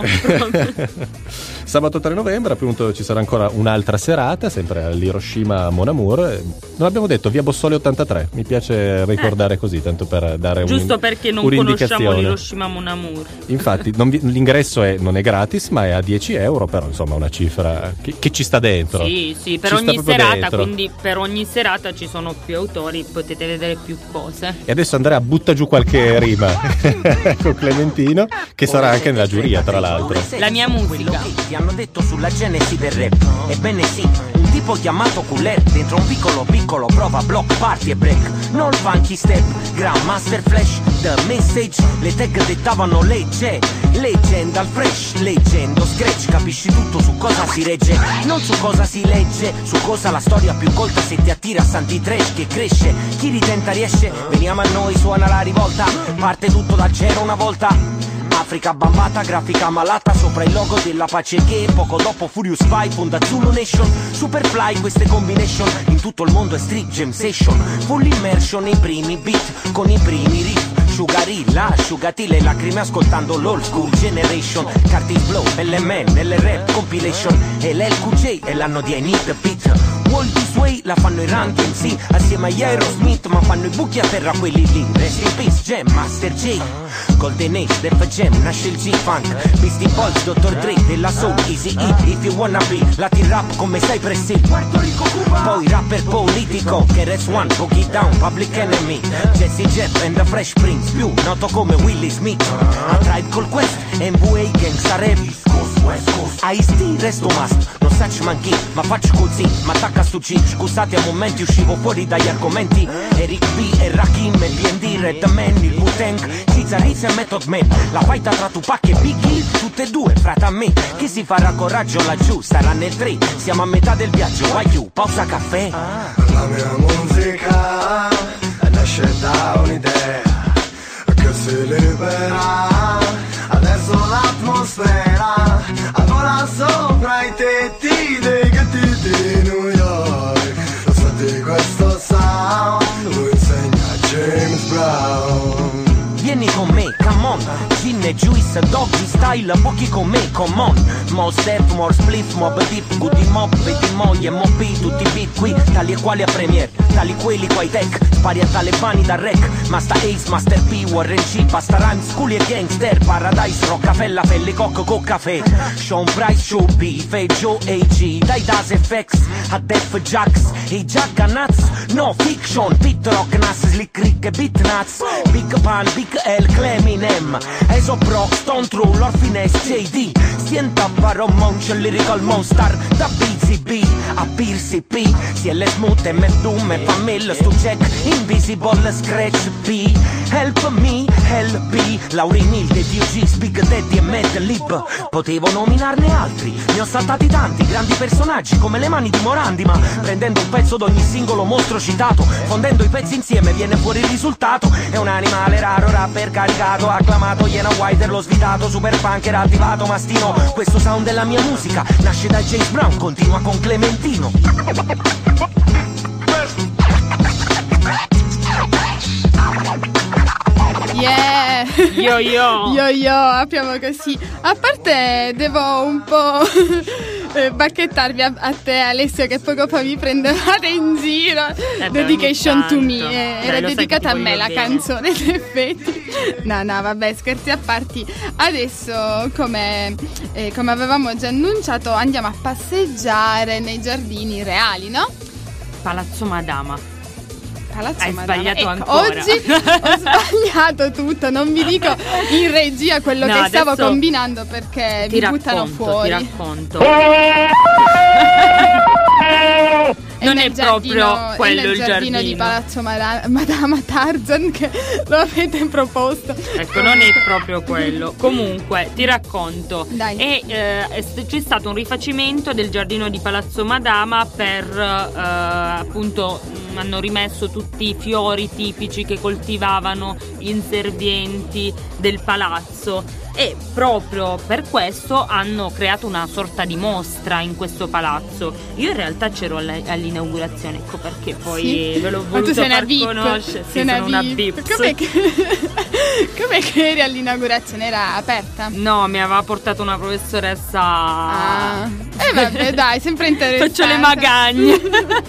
Sabato 3 novembre appunto ci sarà ancora un'altra serata, sempre all'Hiroshima Mon Amour. Non abbiamo detto via Bossoli 83, mi piace ricordare così, tanto per dare giusto perché non conosciamo l'Hiroshima Mon Amour. Infatti l'ingresso non è gratis, ma è a 10 euro, però insomma una cifra che ci sta dentro. Sì, per ogni serata, quindi per ogni serata ci sono più autori, potete vedere più cose. E adesso Andrea butta giù qualche rima con Clementino, che sarà anche nella giuria, tra l'altro. La mia musica. Ti hanno detto sulla genesi del rap. Ebbene sì, un tipo chiamato Cooler, dentro un piccolo prova block, party e break. Non funky step, Grandmaster Flash, The Message. Le tag dettavano legge, legenda al fresh, leggendo scratch. Capisci tutto su cosa si regge, non su cosa si legge, su cosa la storia più colta se ti attira santi trash che cresce. Chi ritenta riesce, veniamo a noi, suona la rivolta. Parte tutto da zero una volta. Africa bambata, grafica malata sopra il logo della pace che poco dopo Furious 5 fonda Zulu Nation. Superfly queste combination, in tutto il mondo è street jam session. Full immersion nei primi beat, con i primi riff. Sugarilla, asciugatile, lacrime ascoltando l'old school generation. Cartil Blow, LMN, LRap compilation. E l'LQJ è l'anno di I Need the Beat. World This Way la fanno i Rankin, sì, assieme agli Aerosmith, ma fanno i buchi a terra quelli lì. Rest in Peace, Jam, Master J, Golden Age, Def Jam, nasce il G-Funk, Beastie Boys, Dr. Dre, della Soul, Easy E, If You Wanna Be, Latin Rap come sai Brazil, Puerto Rico, Cuba. Poi rapper politico, KRS-One, Boogie Down, Public Enemy, Jesse Jeff and the Fresh Prince, più noto come Willie Smith, A Tribe Called Quest, NWA, Gangsta Rap, West Coast, Ice-T, resto must, non Satch Monkey, ma faccio così, ma attacca su C, scusate a momenti uscivo fuori dagli argomenti, Eric B e Rakim e B&D, Redman, il Wu-Tang, Rizza e Method Man, la fight tra Tupac e Biggie, tutti tutte e due, frata a me. Chi si farà coraggio laggiù sarà nel 3. Siamo a metà del viaggio, why you? Pausa caffè. La mia musica nasce da un'idea che si libera. Adesso l'atmosfera vola sopra i tetti dei ghetti di New York. Lo senti questo sound? Lo insegna James Brown. Vieni con me, come on. Gin e juice, doggy style, pochi con me, come on. More step, more spliff, mob deep, goody mob, vedi moglie, mob tutti i beat qui, tali e quali a Premiere, tali quelli qua i tech, spari a talebani da rec, Master Ace, Master P, Warren G, Basta Rhymes, Schooly e Gangster, Paradise, Rockefeller, Fellicocco, con caffè, Sean Price, Show B, Fay Joe, AG, dai Das FX, a Def Jax, e Jacka Nuts, no fiction, Pit Rock, Nas, Slick Rick e Beat Nuts, Big Pan, Big L, Cleminem, Eso Pro, Stone True, Lorfines, JD, Sienta Baron Monch, Lyrical Monster, da BZB, a PCP, CL Smooth, MF Doom, Famil, Stu Jack, Invisible, Scratch P, Help Me, LB, Lauryn Hill, The DUGs, Big Daddy e Mad Lib, potevo nominarne altri, ne ho saltati tanti, grandi personaggi come le mani di Morandi, ma prendendo un pezzo d'ogni singolo mostro citato, fondendo i pezzi insieme viene fuori il risultato, è un animale raro, rapper caricato, acclamato, Iena Wider, lo svitato, super punk era attivato, mastino, questo sound della mia musica, nasce da James Brown, continua con Clementino. Yeah! Yo yo! Yo yo, apriamo così. A parte devo un po' bacchettarvi a te, Alessio, che poco fa mi prendevate in giro. Dedication to me, era dedicata a me la canzone, in effetti. No, vabbè, scherzi a parte. Adesso, come avevamo già annunciato, andiamo a passeggiare nei giardini reali, no? Palazzo Madama. Hai sbagliato ancora. Oggi ho sbagliato tutto, non vi dico in regia quello che stavo combinando perché mi buttano fuori. Ti racconto. Non è proprio quello il giardino di Palazzo Madama Tarzan che lo avete proposto. Ecco, non è proprio quello. Comunque, ti racconto. Dai. C'è stato un rifacimento del giardino di Palazzo Madama per appunto hanno rimesso tutti i fiori tipici che coltivavano gli inservienti del palazzo e proprio per questo hanno creato una sorta di mostra in questo palazzo. Io in realtà c'ero all'inaugurazione, ecco perché poi ve l'ho voluto far conoscere. Sì, sono una VIP. Com'è che eri all'inaugurazione? Era aperta? No, mi aveva portato una professoressa. Vabbè, dai, sempre interessante. Faccio le magagne.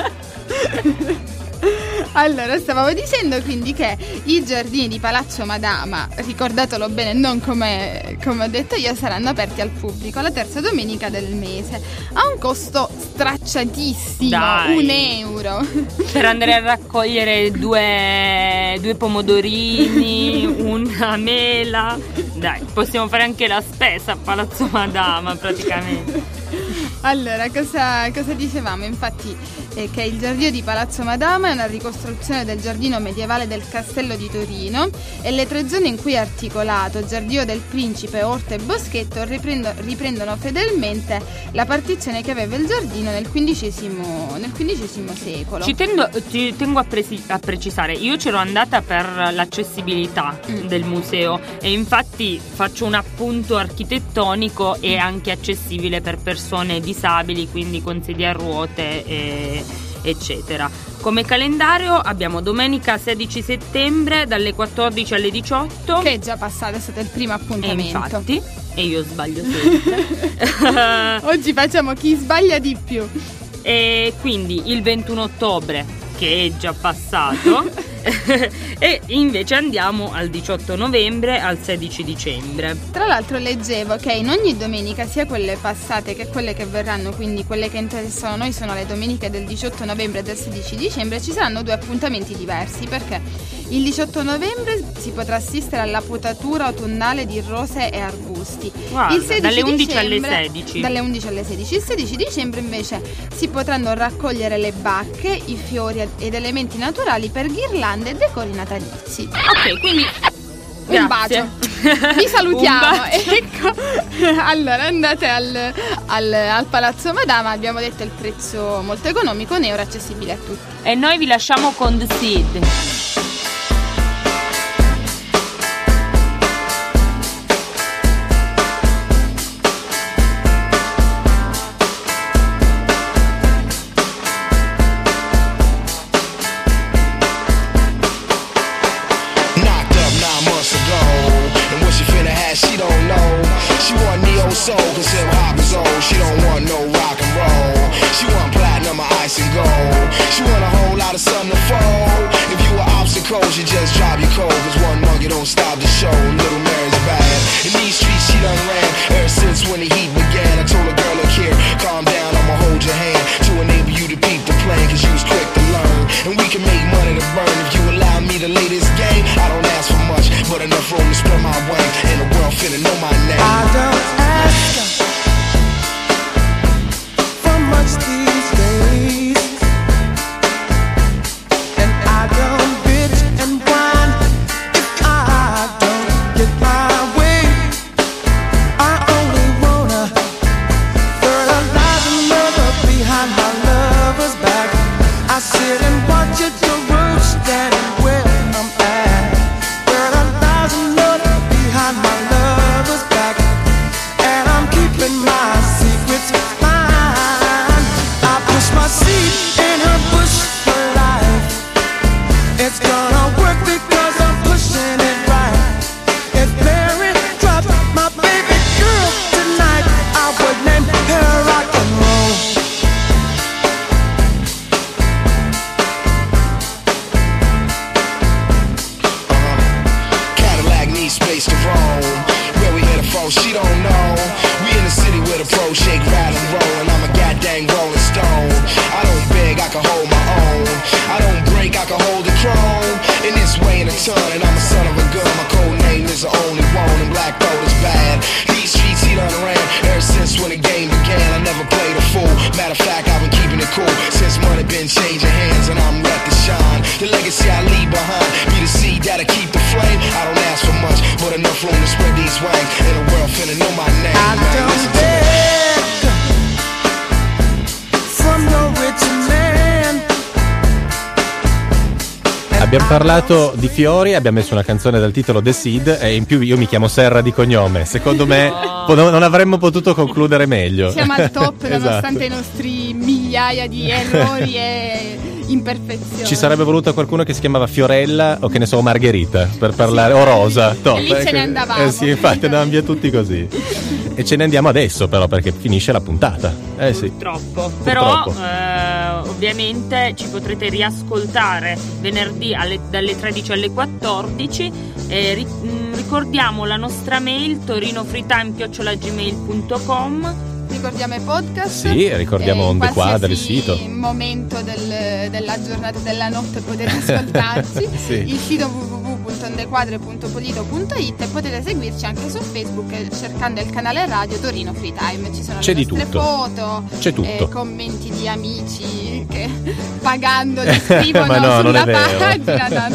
Allora, stavamo dicendo quindi che i giardini di Palazzo Madama, ricordatelo bene, non come ho detto io, saranno aperti al pubblico la terza domenica del mese a un costo stracciatissimo. Dai. €1 per andare a raccogliere due pomodorini, una mela. Dai, possiamo fare anche la spesa a Palazzo Madama praticamente. Allora, cosa dicevamo? Infatti che il giardino di Palazzo Madama è una ricostruzione del giardino medievale del Castello di Torino e le 3 zone in cui è articolato, Giardino del Principe, Orto e Boschetto, riprendono fedelmente la partizione che aveva il giardino nel XV secolo. Ci tengo a precisare, io c'ero andata per l'accessibilità del museo e infatti faccio un appunto architettonico e anche accessibile per persone disabili, quindi con sedie a ruote eccetera. Come calendario abbiamo domenica 16 settembre dalle 14 alle 18, che è già passato, è stato il primo appuntamento. Infatti, e io sbaglio sempre. Oggi facciamo chi sbaglia di più. E quindi il 21 ottobre, che è già passato, e invece andiamo al 18 novembre al 16 dicembre. Tra l'altro leggevo che in ogni domenica, sia quelle passate che quelle che verranno, quindi quelle che interessano noi sono le domeniche del 18 novembre e del 16 dicembre, ci saranno 2 appuntamenti diversi, perché il 18 novembre si potrà assistere alla potatura autunnale di rose e arbusti. Guarda, il 16 dalle 11 dicembre, alle 16. Dalle 11 alle 16. Il 16 dicembre invece si potranno raccogliere le bacche, i fiori ed elementi naturali per ghirlande e decori natalizi. Ok, quindi un bacio. Vi salutiamo. Ecco, Allora andate al Palazzo Madama, abbiamo detto il prezzo molto economico, un euro, accessibile a tutti. E noi vi lasciamo con The Seed. She don't know. She want neo soul, cause hip hop is old. She don't want no rock and roll. She want platinum or ice and gold. She want a whole lot of sun to fold. If you were obstacles, you just drop your cold. Cause one monkey don't stop the show. Little Mary's bad. In these streets she done ran ever since when the heat began. I told a girl, look here, calm down, I'ma hold your hand to enable you to peep the plan, cause you was quick to learn. And we can make money to burn if you allow me to lay this game. I don't ask for much, but enough room to spread my wings. And the world finna know my name. I don't ask for much these days, and I don't bitch and whine if I don't get my way. I only wanna fertilize another behind my lover's back. I sit and watch it grow, standing where I'm at. Fertilize another behind my lover's back, and I'm keeping my secrets mine. I push my seed in her bush for life. It's gonna work because I'm pushing it right. If Mary dropped my baby girl tonight, I would name her rock and roll. Cadillac needs space to roam. Where we headed from, she don't know. We in the city with a pro shake, rattle and roll, and I'm a goddamn rolling stone. I don't beg, I can hold my own. I don't break, I can hold the throne. In this way in a ton, and I'm a son of a gun. My code name is the only one, and black gold is bad. These streets he done ran ever since when the game began. I never played a fool. Matter of fact, I've been keeping it cool since money been changing hands, and I'm ready to shine. The legacy I leave behind be the seed that'll keep the flame. I don't ask for much, but enough room to spread these wings. And the world finna know my name. I Man, don't listen to me. beg from no rich man. Abbiamo parlato di fiori, abbiamo messo una canzone dal titolo The Seed e in più io mi chiamo Serra di cognome. Secondo me non avremmo potuto concludere meglio. Siamo al top Esatto. nonostante i nostri migliaia di errori e imperfezioni. Ci sarebbe voluto qualcuno che si chiamava Fiorella o che ne so Margherita per parlare, o Rosa. Top. E lì ce ne andavamo. Sì, infatti andavamo via tutti così. E ce ne andiamo adesso però perché finisce la puntata. Sì. Purtroppo. Purtroppo. Però ovviamente ci potrete riascoltare venerdì dalle 13 alle 14. Ricordiamo la nostra mail torinofreetime@gmail.com. Ricordiamo i podcast. Sì, ricordiamo On The Quadra, il sito. In momento della giornata, della notte potete ascoltarci. Sì. Il sito www.ondequadre.polito.it, e potete seguirci anche su Facebook cercando il canale radio Torino Free Time. Ci sono C'è le di nostre tutto. foto, C'è tutto. commenti di amici che pagando ti scrivono Ma no, non sulla è vero. pagina.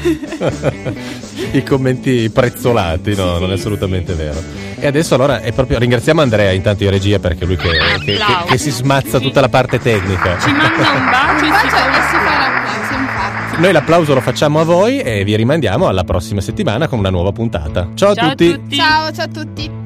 I commenti prezzolati, no, non è assolutamente vero. E adesso allora è proprio ringraziamo Andrea intanto in regia perché lui che si smazza tutta la parte tecnica. Ci manda un bacio Un e bacio si e si fa l'applauso, infatti. Noi l'applauso lo facciamo a voi e vi rimandiamo alla prossima settimana con una nuova puntata. Ciao a tutti. Ciao a tutti.